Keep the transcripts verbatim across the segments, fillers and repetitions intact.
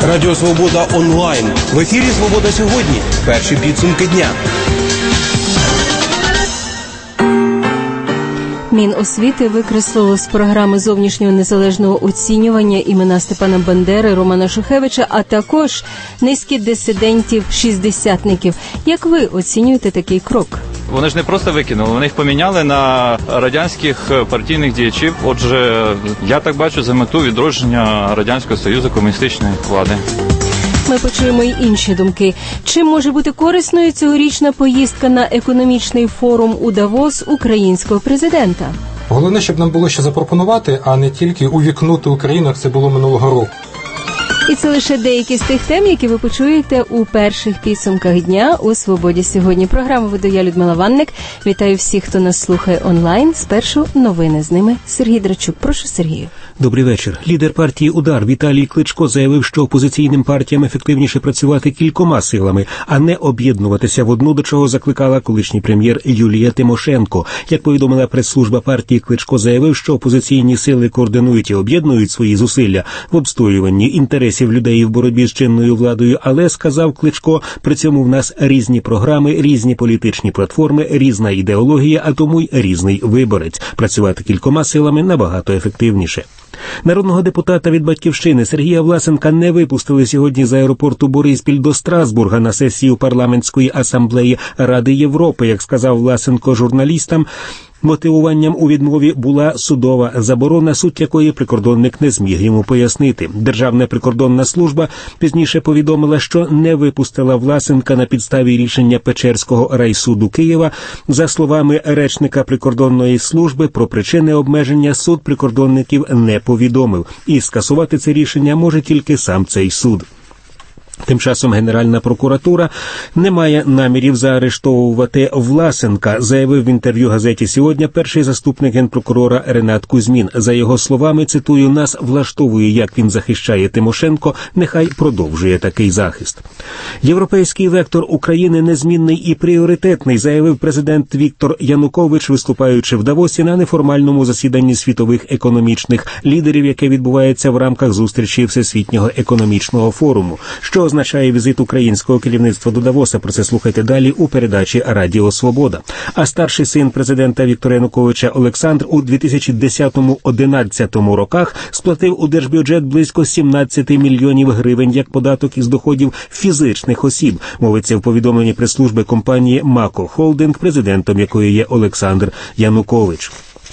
Радіо Свобода онлайн. В ефірі «Свобода сьогодні». Перші підсумки дня. Міносвіти викреслило з програми зовнішнього незалежного оцінювання імена Степана Бандери, Романа Шухевича, а також низки дисидентів-шістдесятників. Як ви оцінюєте такий крок? Вони ж не просто викинули, вони їх поміняли на радянських партійних діячів. Отже, я так бачу за мету відродження Радянського Союзу, комуністичної влади. Ми почуємо й інші думки. Чим може бути корисною цьогорічна поїздка на економічний форум у Давос українського президента? Головне, щоб нам було що запропонувати, а не тільки увікнути Україну, як це було минулого року. І це лише деякі з тих тем, які ви почуєте у перших підсумках дня у «Свободі сьогодні». Програму веду я, Людмила Ванник. Вітаю всіх, хто нас слухає онлайн. Спершу новини, з ними Сергій Драчук. Прошу, Сергію. Добрий вечір. Лідер партії «Удар» Віталій Кличко заявив, що опозиційним партіям ефективніше працювати кількома силами, а не об'єднуватися в одну, до чого закликала колишній прем'єр Юлія Тимошенко. Як повідомила прес-служба партії, Кличко заявив, що опозиційні сили координують і об'єднують свої зусилля в обстоюванні інтересів людей в боротьбі з чинною владою, але, сказав Кличко, при цьому в нас різні програми, різні політичні платформи, різна ідеологія, а тому й різний виборець. Працювати кількома силами набагато ефективніше. Народного депутата від «Батьківщини» Сергія Власенка не випустили сьогодні з аеропорту Бориспіль до Страсбурга на сесію парламентської асамблеї Ради Європи. Як сказав Власенко журналістам, мотивуванням у відмові була судова заборона, суть якої прикордонник не зміг йому пояснити. Державна прикордонна служба пізніше повідомила, що не випустила Власенка на підставі рішення Печерського райсуду Києва. За словами речника прикордонної служби, про причини обмеження суд прикордонників не повідомив. І скасувати це рішення може тільки сам цей суд. Тим часом Генеральна прокуратура не має намірів заарештовувати Власенка, заявив в інтерв'ю газеті «Сьогодні» перший заступник генпрокурора Ренат Кузьмін. За його словами, цитую, «нас влаштовує, як він захищає Тимошенко, нехай продовжує такий захист». Європейський вектор України незмінний і пріоритетний, заявив президент Віктор Янукович, виступаючи в Давосі на неформальному засіданні світових економічних лідерів, яке відбувається в рамках зустрічі Всесвітнього економічного форуму. Що означає візит українського керівництва до Давоса? Про це слухайте далі у передачі «Радіо Свобода». А старший син президента Віктора Януковича Олександр у дві тисячі десятому-одинадцятому роках сплатив у держбюджет близько сімнадцять мільйонів гривень як податок із доходів фізичних осіб. Мовиться в повідомленні прес-служби компанії «Мако Холдинг», президентом якої є Олександр Янукович.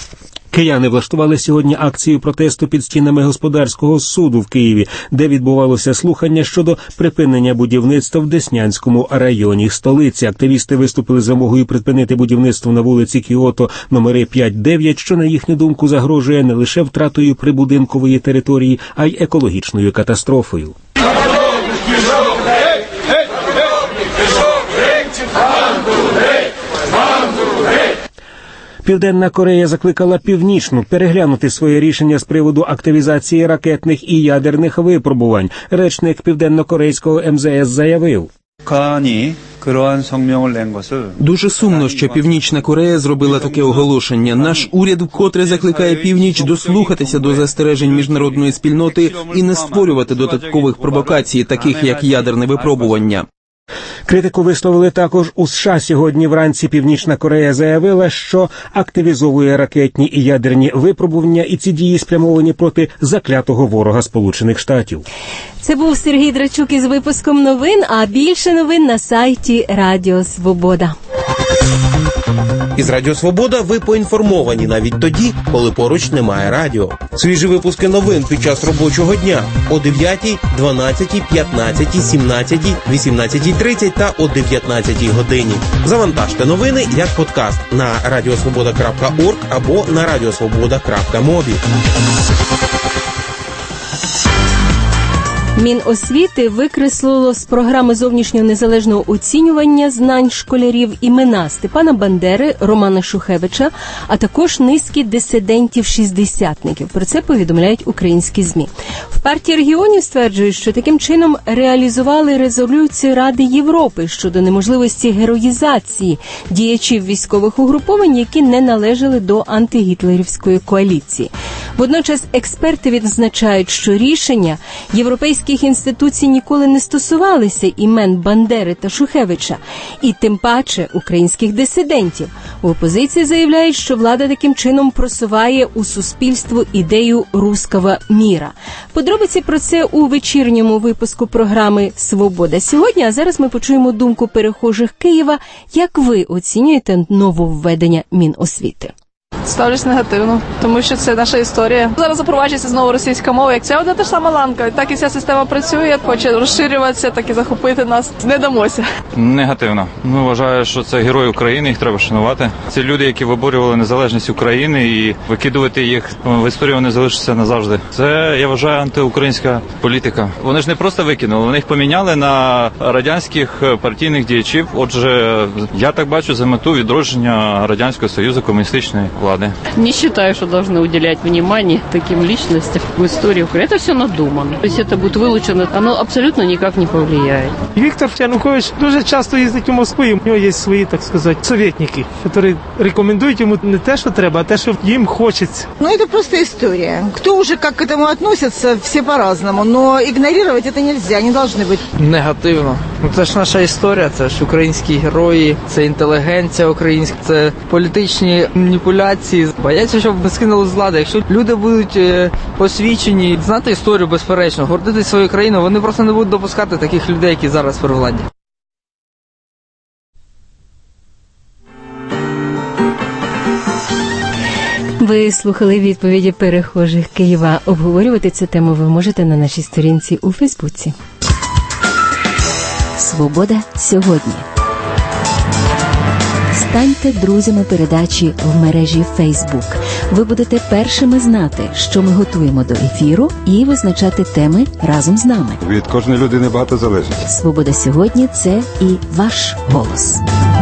Кияни влаштували сьогодні акцію протесту під стінами господарського суду в Києві, де відбувалося слухання щодо припинення будівництва в Деснянському районі столиці. Активісти виступили з вимогою припинити будівництво на вулиці Кіото номери п'ять-дев'ять, що, на їхню думку, загрожує не лише втратою прибудинкової території, а й екологічною катастрофою. Південна Корея закликала Північну переглянути своє рішення з приводу активізації ракетних і ядерних випробувань. Речник південно-корейського ем зе ес заявив: Дуже сумно, що Північна Корея зробила таке оголошення. Наш уряд вкотре закликає Північ дослухатися до застережень міжнародної спільноти і не створювати додаткових провокацій, таких як ядерне випробування. Критику висловили також у США. Сьогодні вранці Північна Корея заявила, що активізовує ракетні і ядерні випробування, і ці дії спрямовані проти заклятого ворога Сполучених Штатів. Це був Сергій Драчук із випуском новин, а більше новин на сайті Радіо Свобода. Із Радіо Свобода ви поінформовані навіть тоді, коли поруч немає радіо. Свіжі випуски новин під час робочого дня о дев'ятій, дванадцятій, п'ятнадцятій, сімнадцятій, вісімнадцятій тридцять та о дев'ятнадцятій годині. Завантажте новини як подкаст на радіосвобода крапка орг або на радіосвобода крапка мобі. Міносвіти викреслило з програми зовнішнього незалежного оцінювання знань школярів імена Степана Бандери, Романа Шухевича, а також низки дисидентів-шістдесятників. Про це повідомляють українські ЗМІ. В партії регіонів стверджують, що таким чином реалізували резолюцію Ради Європи щодо неможливості героїзації діячів військових угруповань, які не належали до антигітлерівської коаліції. Водночас експерти відзначають, що рішення європейських інституцій ніколи не стосувалися імен Бандери та Шухевича, і тим паче українських дисидентів. У опозиції заявляють, що влада таким чином просуває у суспільство ідею «руского міра». Подробиці про це у вечірньому випуску програми «Свобода сьогодні», а зараз ми почуємо думку перехожих Києва. Як ви оцінюєте нововведення Міносвіти? Ставлюсь негативно, тому що це наша історія. Зараз запроваджується знову російська мова, як це одна та ж сама ланка. Так і ця система працює, хоче розширюватися, так і захопити нас. Не дамося. Негативно. Ну, вважаю, що це герої України, їх треба шанувати. Це люди, які виборювали незалежність України, і викидувати їх в історію вони залишаться назавжди. Це, я вважаю, антиукраїнська політика. Вони ж не просто викинули, вони їх поміняли на радянських партійних діячів. Отже, я так бачу за мету відродження Радянського Союзу, комуністичної влади. Не считаю, что должны уделять внимание таким личностям в истории Украины. Это все надумано. То есть это будет вылучено, оно абсолютно никак не повлияет. Віктор Янукович дуже часто їздить у Москву, і у нього є свої, так сказати, советники, які рекомендують йому не те, що треба, а те, що їм хочеться. Ну, это просто история. Кто уже как к этому относится, все по-разному, но игнорировать это нельзя, не должны быть. Негативно. Ну, це ж наша історія, це ж українські герої, це інтелігенція українська, це політичні маніпуляції. Бояться, щоб скинули з влади. Якщо люди будуть е, посвідчені, знати історію безперечно, гордитись своєю країною, вони просто не будуть допускати таких людей, які зараз при владі. Ви слухали відповіді перехожих Києва. Обговорювати цю тему ви можете на нашій сторінці у Фейсбуці. Свобода сьогодні. Станьте друзями передачі в мережі Facebook. Ви будете першими знати, що ми готуємо до ефіру, і визначати теми разом з нами. Від кожної людини багато залежить. Свобода сьогодні – це і ваш голос.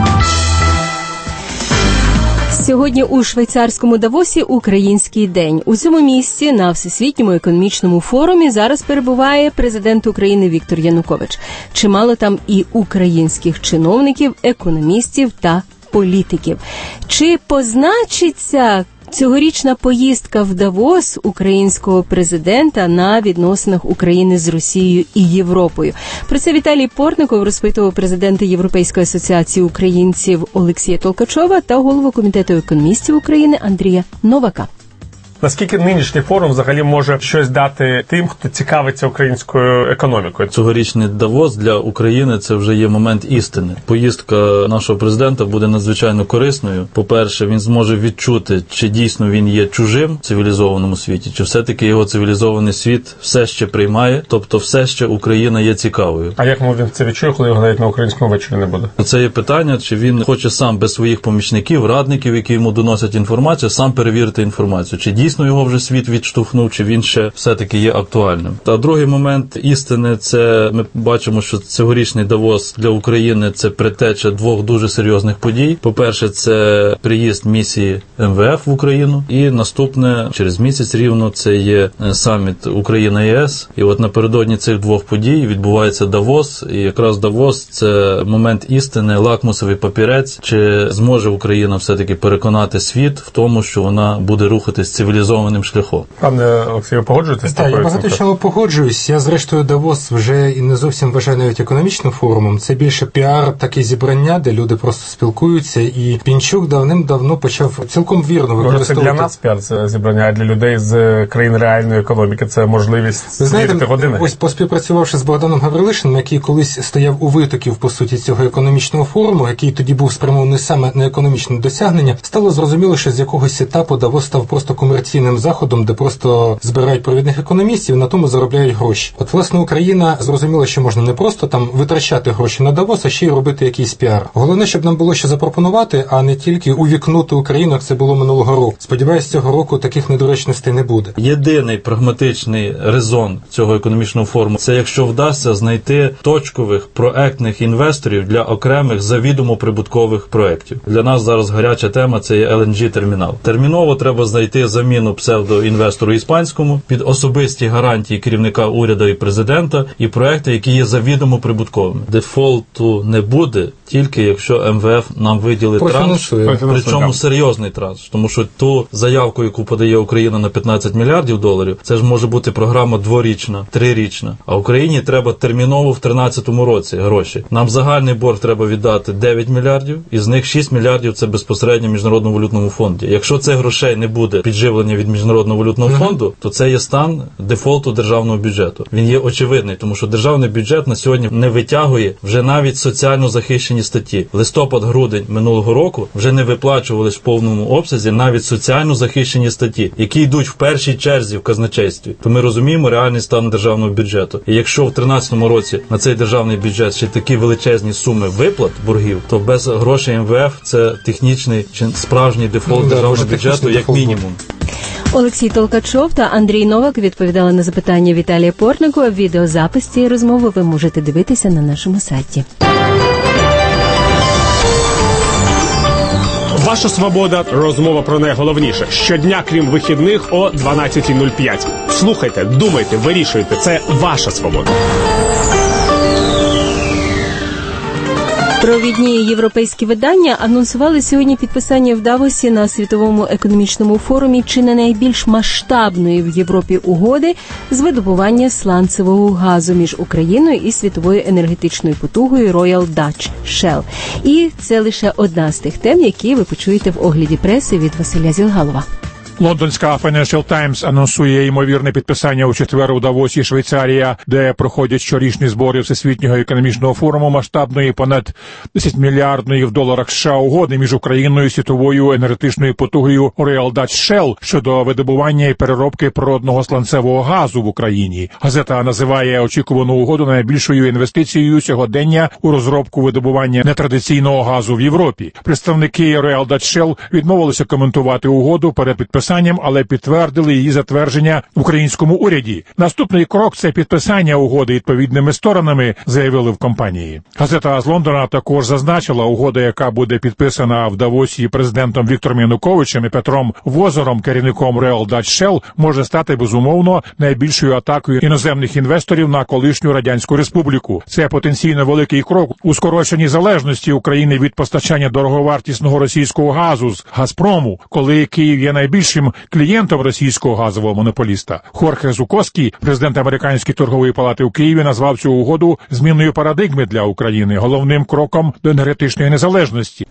Сьогодні у швейцарському Давосі Український день. У цьому місці на Всесвітньому економічному форумі зараз перебуває президент України Віктор Янукович. Чимало там і українських чиновників, економістів та політиків. Чи позначиться цьогорічна поїздка в Давос українського президента на відносинах України з Росією і Європою? Про це Віталій Портников розпитував президента Європейської асоціації українців Олексія Толкачова та голову Комітету економістів України Андрія Новака. Наскільки нинішній форум взагалі може щось дати тим, хто цікавиться українською економікою? Цьогорічний Давос для України – це вже є момент істини. Поїздка нашого президента буде надзвичайно корисною. По-перше, він зможе відчути, чи дійсно він є чужим в цивілізованому світі, чи все-таки його цивілізований світ все ще приймає, тобто все ще Україна є цікавою. А як він це відчує, коли його навіть на українському вечорі не буде? Це є питання, чи він хоче сам без своїх помічників, радників, які йому доносять інформацію, сам перевірити інформацію, чи дійсно його вже світ відштовхнув, чи він ще все-таки є актуальним. Та другий момент істини – це ми бачимо, що цьогорічний Давос для України – це предтеча двох дуже серйозних подій. По-перше, це приїзд місії ем ве еф в Україну, і наступне, через місяць рівно, це є саміт Україна-є ес. І от напередодні цих двох подій відбувається Давос, і якраз Давос – це момент істини, лакмусовий папірець, чи зможе Україна все-таки переконати світ в тому, що вона буде рухатись цивілізованим шляхом. Пане Олексію, погоджуєтесь? Так, я багато чого погоджуюсь. Я, зрештою, Давос вже і не зовсім вважаю навіть економічним форумом. Це більше піар, таке зібрання, де люди просто спілкуються. І Пінчук давним-давно почав цілком вірно використовувати. Може, це для нас піар це зібрання, а для людей з країн реальної економіки це можливість сидіти години? Ось поспівпрацювавши з Богданом Гаврилишиним, який колись стояв у витоків, по суті, цього економічного форуму, який тоді був спрямований саме на економічне досягнення, стало зрозуміло, що з якогось етапу Давос став просто комерційним заходом, де просто збирають провідних економістів і на тому заробляють гроші. От, власне, Україна зрозуміла, що можна не просто там витрачати гроші на Давос, а ще й робити якийсь піар. Головне, щоб нам було що запропонувати, а не тільки увікнути Україну, як це було минулого року. Сподіваюсь, цього року таких недоречностей не буде. Єдиний прагматичний резон цього економічного форуму – це якщо вдасться знайти точкових проектних інвесторів для окремих завідомо прибуткових проєктів. Для нас зараз гаряча тема – це є ел ен джі-термінал. Терміново треба знайти заміну псевдоінвестору іспанському під особисті гарантії керівника уряду і президента і проекти, які є завідомо прибутковими. Дефолту не буде тільки якщо ем ве еф нам виділить транш, причому серйозний транш. Тому що ту заявку, яку подає Україна на п'ятнадцять мільярдів доларів, це ж може бути програма дворічна, трирічна. А Україні треба терміново в тринадцятому році гроші. Нам загальний борг треба віддати дев'ять мільярдів, із них шість мільярдів це безпосередньо Міжнародному валютному фонді. Якщо цих грошей не буде підживлення від Міжнародного валютного фонду, то це є стан дефолту державного бюджету. Він є очевидний, тому що державний бюджет на сьогодні не витягує вже навіть соціально захищені статті. Листопад-грудень минулого року вже не виплачувались в повному обсязі навіть соціально захищені статті, які йдуть в першій черзі в казначействі. То ми розуміємо реальний стан державного бюджету. І якщо в тринадцятому році на цей державний бюджет ще такі величезні суми виплат боргів, то без грошей ем ве еф це технічний чи справжній дефолт державного бюджету як мінімум. Олексій Толкачов та Андрій Новак відповідали на запитання Віталія Портникова. Відеозапис цієї розмови ви можете дивитися на нашому сайті. Ваша свобода. Розмова про найголовніше. Щодня, крім вихідних, о дванадцята нуль п'ять. Слухайте, думайте, вирішуйте. Це ваша свобода. Провідні європейські видання анонсували сьогодні підписання в Давосі на Світовому економічному форумі чи не найбільш масштабної в Європі угоди з видобування сланцевого газу між Україною і світовою енергетичною потугою Royal Dutch Shell. І це лише одна з тих тем, які ви почуєте в огляді преси від Василя Зілгалова. Лондонська Financial Times анонсує ймовірне підписання у четвер у Давосі, Швейцарія, де проходять щорічні збори Всесвітнього економічного форуму масштабної понад десять мільярдної в доларах США угоди між Україною і світовою енергетичною потугою Royal Dutch Shell щодо видобування і переробки природного сланцевого газу в Україні. Газета називає очікувану угоду найбільшою інвестицією сьогодення у розробку видобування нетрадиційного газу в Європі. Представники Royal Dutch Shell відмовилися коментувати угоду перед підписанням, але підтвердили її затвердження в українському уряді. Наступний крок – це підписання угоди відповідними сторонами, заявили в компанії. Газета з Лондона також зазначила, угода, яка буде підписана в Давосі президентом Віктором Януковичем і Петром Возером, керівником Royal Dutch Shell, може стати, безумовно, найбільшою атакою іноземних інвесторів на колишню Радянську Республіку. Це потенційно великий крок у скороченні залежності України від постачання дороговартісного російського газу з «Газпрому», коли Київ є найбільшим клієнтом російського газового монополіста. Хорхе Зуковський, президент Американської торгової палати у Києві, назвав цю угоду зміною парадигми для України, головним кроком до енергетичної незалежності.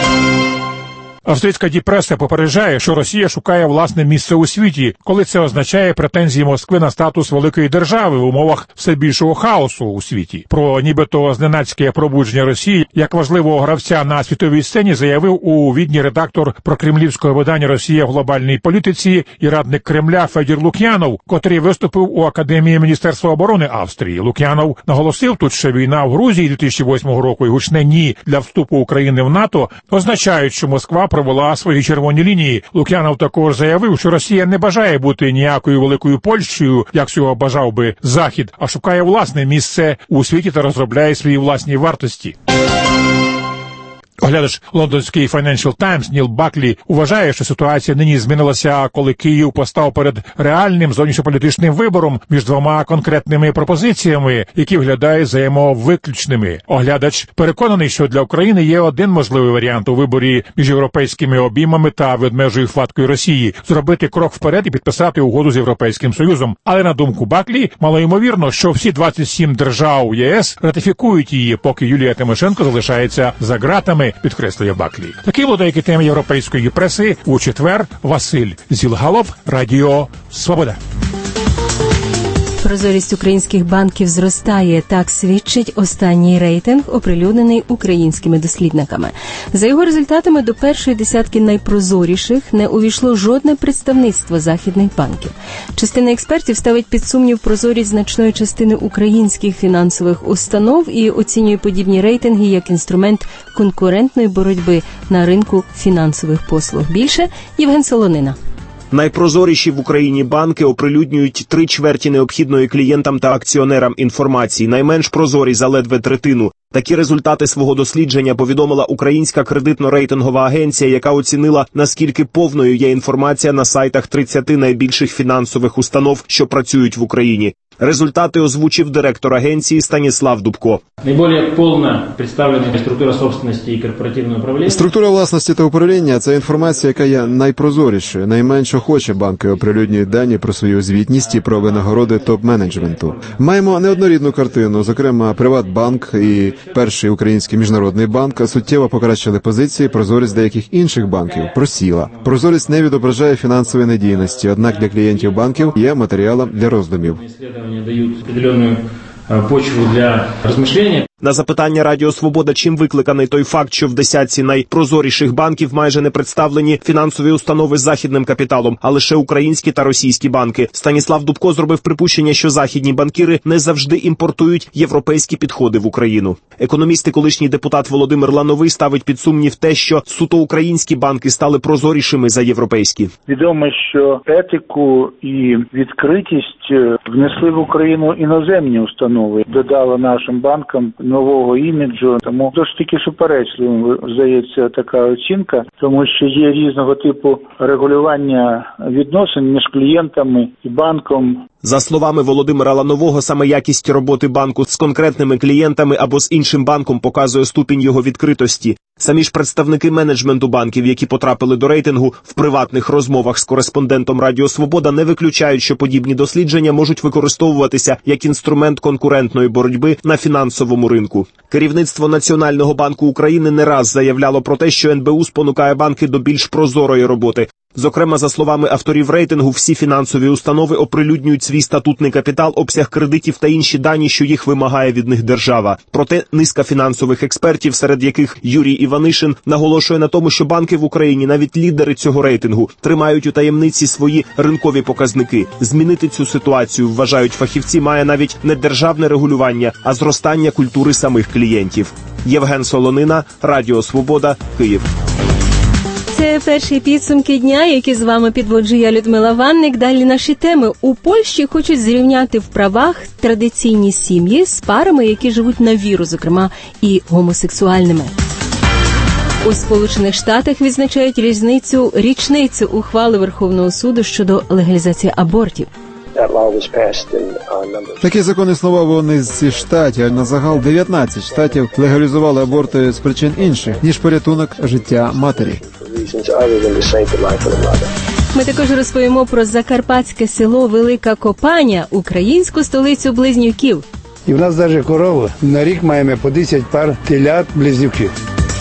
Австрійська діпреса попереджає, що Росія шукає власне місце у світі, коли це означає претензії Москви на статус великої держави в умовах все більшого хаосу у світі. Про нібито зненацьке пробудження Росії як важливого гравця на світовій сцені заявив у Відні редактор прокремлівського видання «Росія в глобальній політиці» і радник Кремля Федір Лук'янов, котрий виступив у Академії Міністерства оборони Австрії. Лук'янов наголосив тут, що війна в Грузії дві тисячі восьмого року і гучне «ні» для вступу України в НАТО означають, що Москва провела свої червоні лінії. Лук'янов також заявив, що Росія не бажає бути ніякою великою Польщею, як цього бажав би Захід, а шукає власне місце у світі та розробляє свої власні вартості. Оглядач лондонський Financial Times Ніл Баклі вважає, що ситуація нині змінилася, коли Київ постав перед реальним зовнішньополітичним вибором між двома конкретними пропозиціями, які виглядають взаємовиключними. Оглядач переконаний, що для України є один можливий варіант у виборі між європейськими обіймами та ведмежою хваткою Росії – зробити крок вперед і підписати угоду з Європейським Союзом. Але, на думку Баклі, малоймовірно, що всі двадцять сім держав ЄС ратифікують її, поки Юлія Тимошенко залишається за ґратами, підкреслює Баклі. Такі були деякі теми європейської преси у четвер. Василь Зілгалов, Радіо Свобода. Прозорість українських банків зростає, так свідчить останній рейтинг, оприлюднений українськими дослідниками. За його результатами до першої десятки найпрозоріших не увійшло жодне представництво західних банків. Частина експертів ставить під сумнів прозорість значної частини українських фінансових установ і оцінює подібні рейтинги як інструмент конкурентної боротьби на ринку фінансових послуг. Більше Євген Солонина. Найпрозоріші в Україні банки оприлюднюють три чверті необхідної клієнтам та акціонерам інформації. Найменш прозорі за ледве третину Такі результати свого дослідження повідомила українська кредитно-рейтингова агенція, яка оцінила, наскільки повною є інформація на сайтах тридцяти найбільших фінансових установ, що працюють в Україні. Результати озвучив директор агенції Станіслав Дубко. Найбільш повна представлена структура собственності і корпоративного управління. Структура власності та управління – це інформація, яка є найпрозорішою. Найменш охоче банки оприлюднюють дані про свою звітність і про винагороди топ-менеджменту. Маємо неоднорідну картину. Зокрема, Приватбанк і перший український міжнародний банк суттєво покращили позиції, прозорість деяких інших банків просіла. Прозорість не відображає фінансової надійності, однак для клієнтів банків є матеріалом для роздумів. Дають определенную почву для розмішлення. На запитання Радіо Свобода, чим викликаний той факт, що в десятці найпрозоріших банків майже не представлені фінансові установи з західним капіталом, а лише українські та російські банки, Станіслав Дубко зробив припущення, що західні банкіри не завжди імпортують європейські підходи в Україну. Економіст і колишній депутат Володимир Лановий ставить під сумнів те, що суто українські банки стали прозорішими за європейські. Відомо, що етику і відкритість внесли в Україну іноземні установи, додали нашим банкам нового іміджу, тому досить таки суперечливо, здається, така оцінка, тому що є різного типу регулювання відносин між клієнтами і банком. За словами Володимира Ланового, саме якість роботи банку з конкретними клієнтами або з іншим банком показує ступінь його відкритості. Самі ж представники менеджменту банків, які потрапили до рейтингу, в приватних розмовах з кореспондентом Радіо Свобода не виключають, що подібні дослідження можуть використовуватися як інструмент конкурентної боротьби на фінансовому ринку. Керівництво Національного банку України не раз заявляло про те, що ен бе у спонукає банки до більш прозорої роботи. Зокрема, за словами авторів рейтингу, всі фінансові установи оприлюднюють свій статутний капітал, обсяг кредитів та інші дані, що їх вимагає від них держава. Проте низка фінансових експертів, серед яких Юрій Іванишин, наголошує на тому, що банки в Україні, навіть лідери цього рейтингу, тримають у таємниці свої ринкові показники. Змінити цю ситуацію, вважають фахівці, має навіть не державне регулювання, а зростання культури самих клієнтів. Євген Солонина, Радіо Свобода, Київ. Це перші підсумки дня, які з вами підводжу я, Людмила Ванник. Далі наші теми. У Польщі хочуть зрівняти в правах традиційні сім'ї з парами, які живуть на віру, зокрема і гомосексуальними. У Сполучених Штатах відзначають різницю, річницю ухвали Верховного суду щодо легалізації абортів. Такі закони існував у низці штатів, а на загал дев'ятнадцять штатів легалізували аборти з причин інших, ніж порятунок життя матері. Ми також розповімо про закарпатське село Велика Копаня, українську столицю близнюків. І в нас навіть корова. На рік маємо по десять пар телят-близнюків.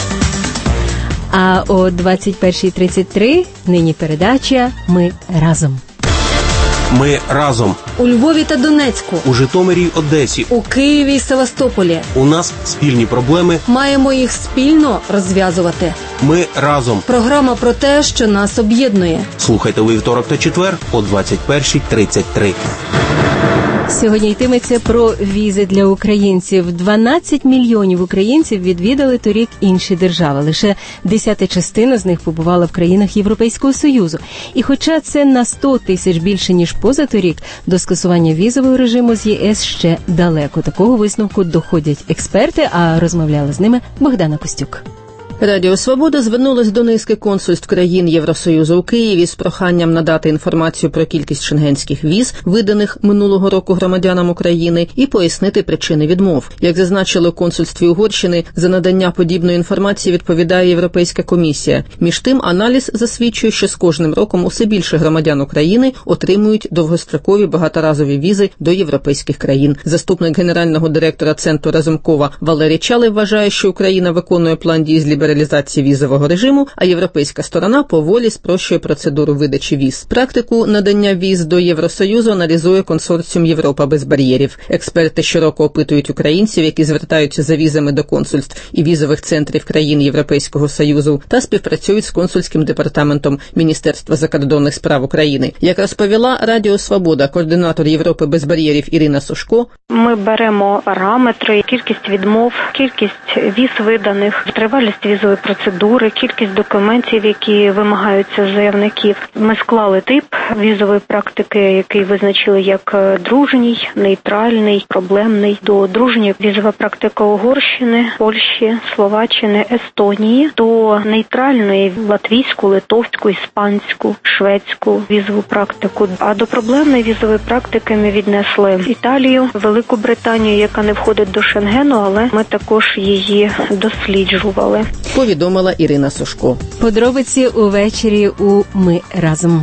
А о двадцять перша тридцять три нині передача «Ми разом». Ми разом. У Львові та Донецьку. У Житомирі й Одесі. У Києві й Севастополі. У нас спільні проблеми. Маємо їх спільно розв'язувати. Ми разом. Програма про те, що нас об'єднує. Слухайте у вівторок та четвер о двадцять перша тридцять три. Сьогодні йтиметься про візи для українців. дванадцять мільйонів українців відвідали торік інші держави. Лише десята частина з них побувала в країнах Європейського Союзу. І хоча це на сто тисяч більше, ніж позаторік, до скасування візового режиму з є ес ще далеко. Такого висновку доходять експерти, а розмовляла з ними Богдана Костюк. Радіо Свобода звернулась до низки консульств країн Євросоюзу у Києві з проханням надати інформацію про кількість шенгенських віз, виданих минулого року громадянам України, і пояснити причини відмов. Як зазначили у консульстві Угорщини, за надання подібної інформації відповідає Європейська комісія. Між тим, аналіз засвідчує, що з кожним роком усе більше громадян України отримують довгострокові багаторазові візи до європейських країн. Заступник генерального директора Центру Разумкова Валерій Чалий вважає, що Україна виконує план дій з лібералізації реалізації візового режиму, а європейська сторона поволі спрощує процедуру видачі віз. Практику надання віз до Євросоюзу аналізує консорціум «Європа без бар'єрів». Експерти щороку опитують українців, які звертаються за візами до консульств і візових центрів країн Європейського Союзу, та співпрацюють з консульським департаментом Міністерства закордонних справ України. Як розповіла Радіо Свобода координатор «Європи без бар'єрів» Ірина Сушко, ми беремо параметри, кількість відмов, кількість віз виданих, тривалість віз візової процедури, кількість документів, які вимагаються з заявників. Ми склали тип візової практики, який визначили як дружній, нейтральний, проблемний. До дружньої візова практика Угорщини, Польщі, Словаччини, Естонії, до нейтральної латвійську, литовську, іспанську, шведську візову практику. А до проблемної візової практики ми віднесли Італію, Велику Британію, яка не входить до Шенгену, але ми також її досліджували. Повідомила Ірина Сушко. Подробиці увечері у «Ми разом».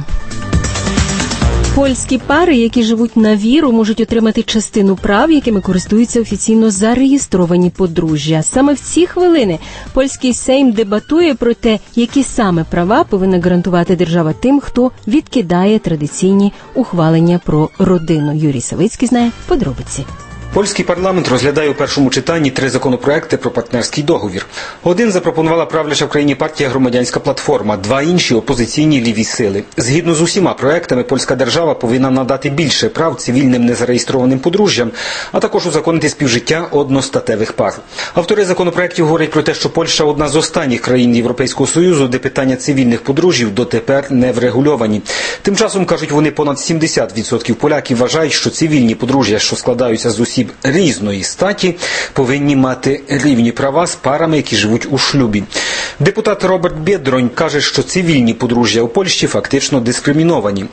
Польські пари, які живуть на віру, можуть отримати частину прав, якими користуються офіційно зареєстровані подружжя. Саме в ці хвилини польський Сейм дебатує про те, які саме права повинна гарантувати держава тим, хто відкидає традиційні ухвалення про родину. Юрій Савицький знає подробиці. Польський парламент розглядає у першому читанні три законопроекти про партнерський договір. Один запропонувала правляча в країні партія «Громадянська платформа», два інші – опозиційні ліві сили. Згідно з усіма проектами, польська держава повинна надати більше прав цивільним незареєстрованим подружжям, а також узаконити співжиття одностатевих пар. Автори законопроектів говорять про те, що Польща – одна з останніх країн Європейського Союзу, де питання цивільних подружжів дотепер не врегульовані. Тим часом, кажуть вони, понад сімдесят відсотків поляків вважають, що цивільні подружжя, що складаються з осіб різної статі, повинні мати рівні права з парами, які живуть у шлюбі. Депутат Роберт Бєдронь каже, що цивільні подружжя у Польщі фактично дискриміновані.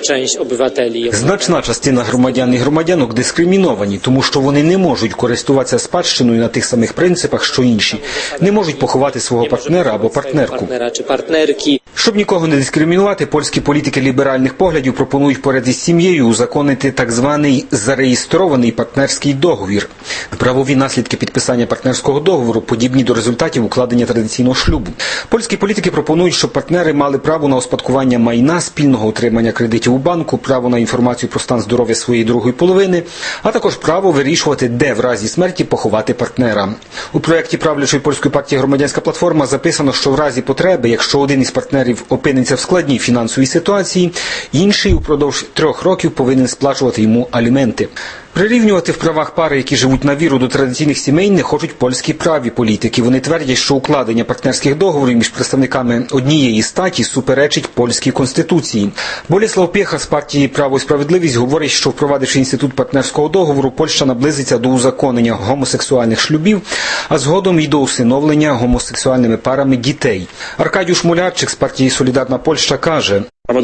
Значна частина громадян і громадянок дискриміновані, тому що вони не можуть користуватися спадщиною на тих самих принципах, що інші. Не можуть поховати свого партнера або партнерку. Щоб нікого не дискримінувати, польські політики ліберальних поглядів пропонують поряд із сім'єю узаконити так званий зареєстрований партнерський договір. Правові наслідки підписання партнерського договору подібні до результатів укладення традиційного шлюбу. Польські політики пропонують, щоб партнери мали право на успадкування майна, спільного отримання кредитів у банку, право на інформацію про стан здоров'я своєї другої половини, а також право вирішувати, де в разі смерті поховати партнера. У проєкті правлячої польської партії «Громадянська платформа» записано, що в разі потреби, якщо один із партнерів опиниться в складній фінансовій ситуації, інший упродовж трьох років повинен сплачувати йому аліменти. Прирівнювати в правах пари, які живуть на віру, до традиційних сімей не хочуть польські праві політики. Вони твердять, що укладення партнерських договорів між представниками однієї статі суперечить польській конституції. Боліслав Пєха з партії «Право і справедливість» говорить, що впровадивши інститут партнерського договору, Польща наблизиться до узаконення гомосексуальних шлюбів, а згодом і до усиновлення гомосексуальними парами дітей. Аркадіуш Мулярчик з партії «Солідарна Польща» каже: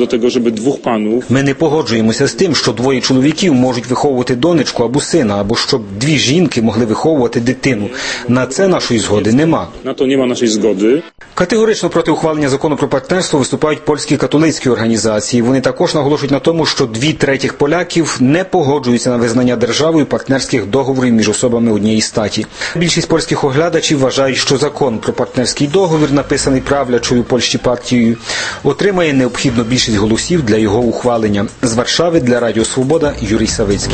Ми не погоджуємося з тим, що двоє чоловіків можуть виховувати донечку або сина, або щоб дві жінки могли виховувати дитину. На це нашої згоди нема. На то нема нашої згоди. Категорично проти ухвалення закону про партнерство виступають польські католицькі організації. Вони також наголошують на тому, що дві третіх поляків не погоджуються на визнання державою партнерських договорів між особами однієї статі. Більшість польських оглядачів вважають, що закон про партнерський договір, написаний правлячою Польщі партією, отримає необхідну більшість голосів для його ухвалення. З Варшави для Радіо Свобода Юрій Савицький.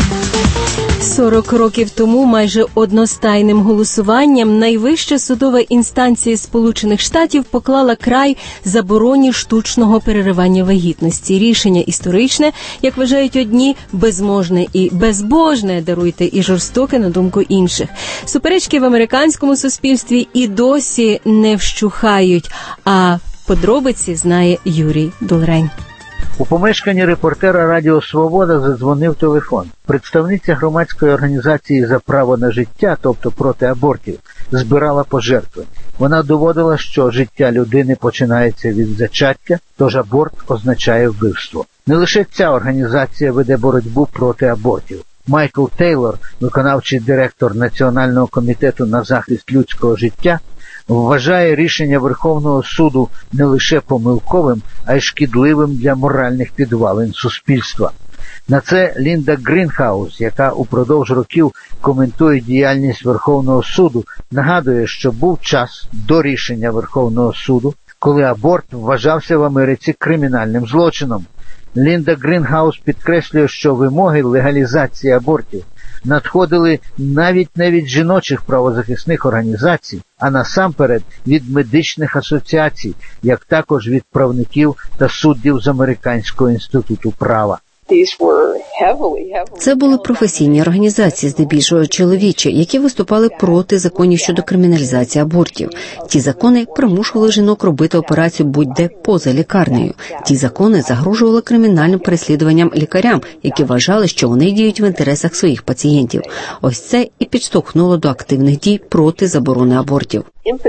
сорок років тому майже одностайним голосуванням найвища судова інстанція Сполучених Штатів поклала край забороні штучного переривання вагітності. Рішення історичне, як вважають одні, безможне і безбожне, даруйте, і жорстоке на думку інших. Суперечки в американському суспільстві і досі не вщухають, а подробиці знає Юрій Долрень. У помешканні репортера Радіо Свобода задзвонив телефон. Представниця громадської організації «За право на життя», тобто проти абортів, збирала пожертви. Вона доводила, що життя людини починається від зачаття, тож аборт означає вбивство. Не лише ця організація веде боротьбу проти абортів. Майкл Тейлор, виконавчий директор Національного комітету на захист людського життя, вважає рішення Верховного суду не лише помилковим, а й шкідливим для моральних підвалин суспільства. На це Лінда Грінхаус, яка упродовж років коментує діяльність Верховного суду, нагадує, що був час до рішення Верховного суду, коли аборт вважався в Америці кримінальним злочином. Лінда Грінхаус підкреслює, що вимоги легалізації абортів надходили навіть не від жіночих правозахисних організацій, а насамперед від медичних асоціацій, як також від правників та суддів з Американського інституту права. Це були професійні організації, здебільшого чоловічі, які виступали проти законів щодо криміналізації абортів. Ті закони примушували жінок робити операцію будь-де поза лікарнею. Ті закони загрожували кримінальним переслідуванням лікарям, які вважали, що вони діють в інтересах своїх пацієнтів. Ось це і підштовхнуло до активних дій проти заборони абортів.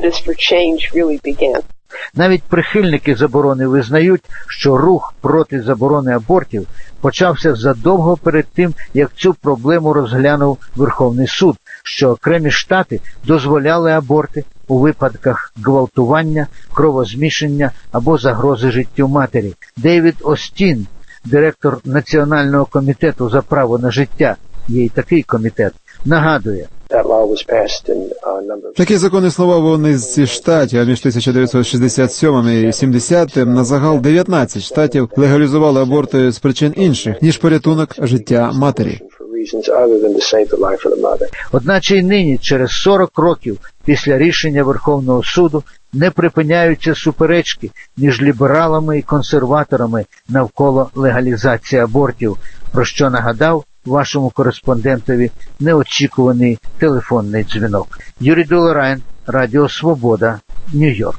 Навіть прихильники заборони визнають, що рух проти заборони абортів почався задовго перед тим, як цю проблему розглянув Верховний суд, що окремі штати дозволяли аборти у випадках гвалтування, кровозмішання або загрози життю матері. Дейвід Остін, директор Національного комітету за право на життя, є й такий комітет, нагадує. Такі закони існував у низці штатів, а між тисяча дев'ятсот шістдесят сьомим і сімдесятим на загал дев'ятнадцять штатів легалізували аборти з причин інших, ніж порятунок життя матері. Одначе й нині, через сорок років після рішення Верховного суду, не припиняються суперечки між лібералами і консерваторами навколо легалізації абортів, про що нагадав вашому кореспондентові неочікуваний телефонний дзвінок. Юрій Долорайн, Радіо Свобода, Нью-Йорк.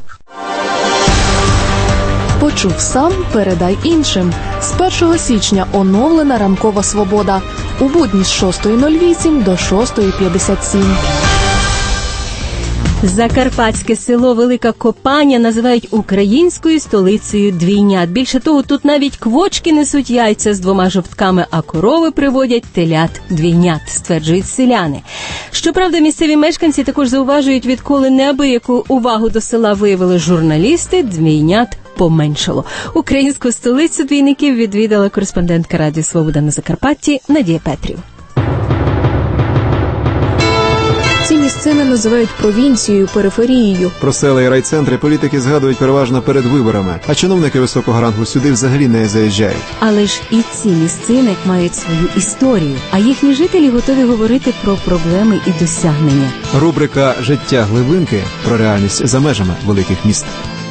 Почув сам, передай іншим. З першого січня оновлена ранкова «Свобода». У будні з шостої нуль вісім до шостої п'ятдесят сім. Закарпатське село Велика Копаня називають українською столицею двійнят. Більше того, тут навіть квочки несуть яйця з двома жовтками, а корови приводять телят-двійнят, стверджують селяни. Щоправда, місцеві мешканці також зауважують, відколи неабияку увагу до села виявили журналісти, двійнят поменшало. Українську столицю двійників відвідала кореспондентка Радіо Свобода на Закарпатті Надія Петрів. Ці місцини називають провінцією, периферією. Про села і райцентри політики згадують переважно перед виборами, а чиновники високого рангу сюди взагалі не заїжджають. Але ж і ці місцини мають свою історію, а їхні жителі готові говорити про проблеми і досягнення. Рубрика «Життя глибинки» про реальність за межами великих міст.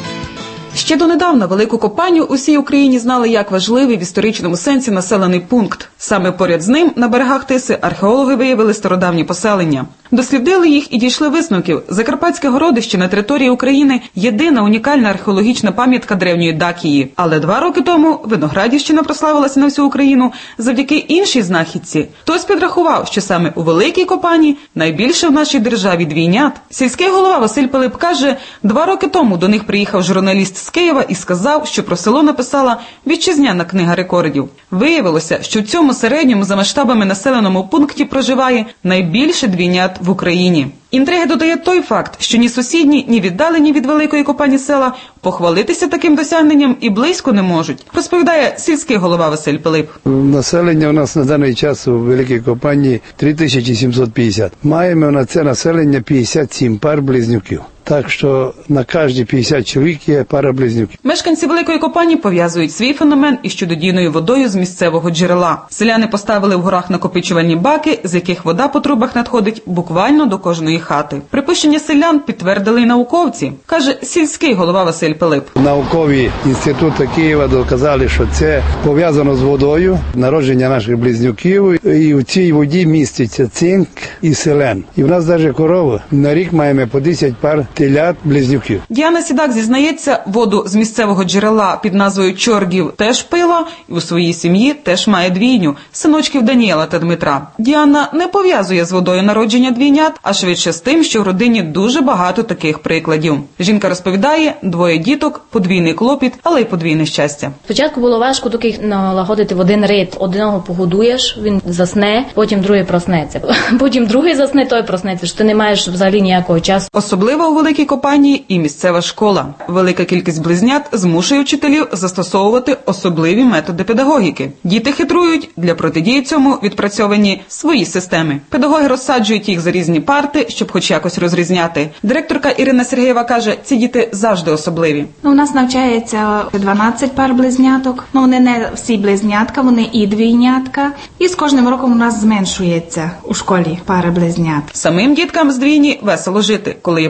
Ще донедавна Велику Копаню усій Україні знали як важливий в історичному сенсі населений пункт. Саме поряд з ним, на берегах Тиси, археологи виявили стародавні поселення. Дослідили їх і дійшли висновків. Закарпатське городище на території України – єдина унікальна археологічна пам'ятка древньої Дакії. Але два роки тому Виноградівщина прославилася на всю Україну завдяки іншій знахідці. Хтось підрахував, що саме у Великій Копані найбільше в нашій державі двійнят. Сільський голова Василь Пилип каже, два роки тому до них приїхав журналіст з Києва і сказав, що про село написала вітчизняна книга рекордів. Виявилося, що в цьому середньому за масштабами населеному пункті проживає найбільше двійнят в Україні. Інтриги додає той факт, що ні сусідні, ні віддалені від Великої Копані села похвалитися таким досягненням і близько не можуть, розповідає сільський голова Василь Пилип. Населення у нас на даний час у Великій Копані три тисячі сімсот п'ятдесят. Маємо на це населення п'ятдесят сім пар близнюків. Так що на кожні п'ятдесят чоловік є пара близнюків. Мешканці Великої Копані пов'язують свій феномен із чудодійною водою з місцевого джерела. Селяни поставили в горах накопичувальні баки, з яких вода по трубах надходить буквально до кожної хати. Припущення селян підтвердили й науковці, каже сільський голова Василь Пилип. Наукові інститути Києва доказали, що це пов'язано з водою, народження наших близнюків, і у цій воді міститься цинк і селен. І в нас навіть корови. На рік маємо по десять пар телят-близнюків. Діана Сідак зізнається, воду з місцевого джерела під назвою Чоргів теж пила і у своїй сім'ї теж має двійню – синочків Даніела та Дмитра. Діана не пов'язує з водою народження двійнят, а швидше з тим, що в родині дуже багато таких прикладів. Жінка розповідає, двоє діток, подвійний клопіт, але й подвійне щастя. Спочатку було важко таких налагодити в один ритм. Одного погодуєш, він засне, потім другий проснеться. Потім другий засне, той проснеться, що ти не маєш взагалі ніякого часу. Особливо у Великій Копані і місцева школа. Велика кількість близнят змушує вчителів застосовувати особливі методи педагогіки. Діти хитрують, для протидії цьому відпрацьовані свої системи. Педагоги розсаджують їх за різні парти, щоб хоч якось розрізняти. Директорка Ірина Сергієва каже, ці діти завжди особливі. Ну, у нас навчається дванадцять пар близняток. Ну, вони не всі близнятка, вони і двійнятка. І з кожним роком у нас зменшується у школі пара близнят. Самим діткам з двійні весело жити, коли є поруч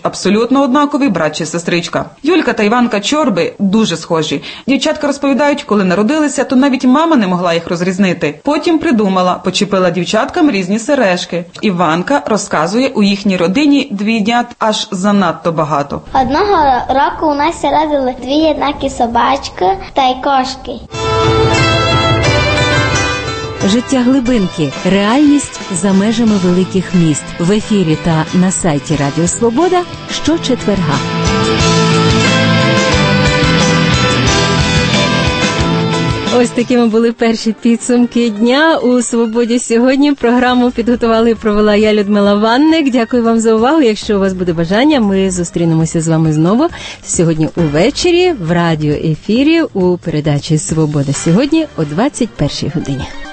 абсолютно однакові брат чи сестричка. Юлька та Іванка Чорби дуже схожі. Дівчатка розповідають, коли народилися, то навіть мама не могла їх розрізнити. Потім придумала, почепила дівчаткам різні сережки. Іванка розказує, у їхній родині двійнят аж занадто багато. Одного року у нас родили дві однакі собачки та й кошки. Життя глибинки. Реальність за межами великих міст. В ефірі та на сайті Радіо Свобода щочетверга. Ось такими були перші підсумки дня у «Свободі» сьогодні. Програму підготували і провела я, Людмила Ванник. Дякую вам за увагу. Якщо у вас буде бажання, ми зустрінемося з вами знову сьогодні увечері в радіоефірі у передачі «Свобода» сьогодні о двадцять першій годині.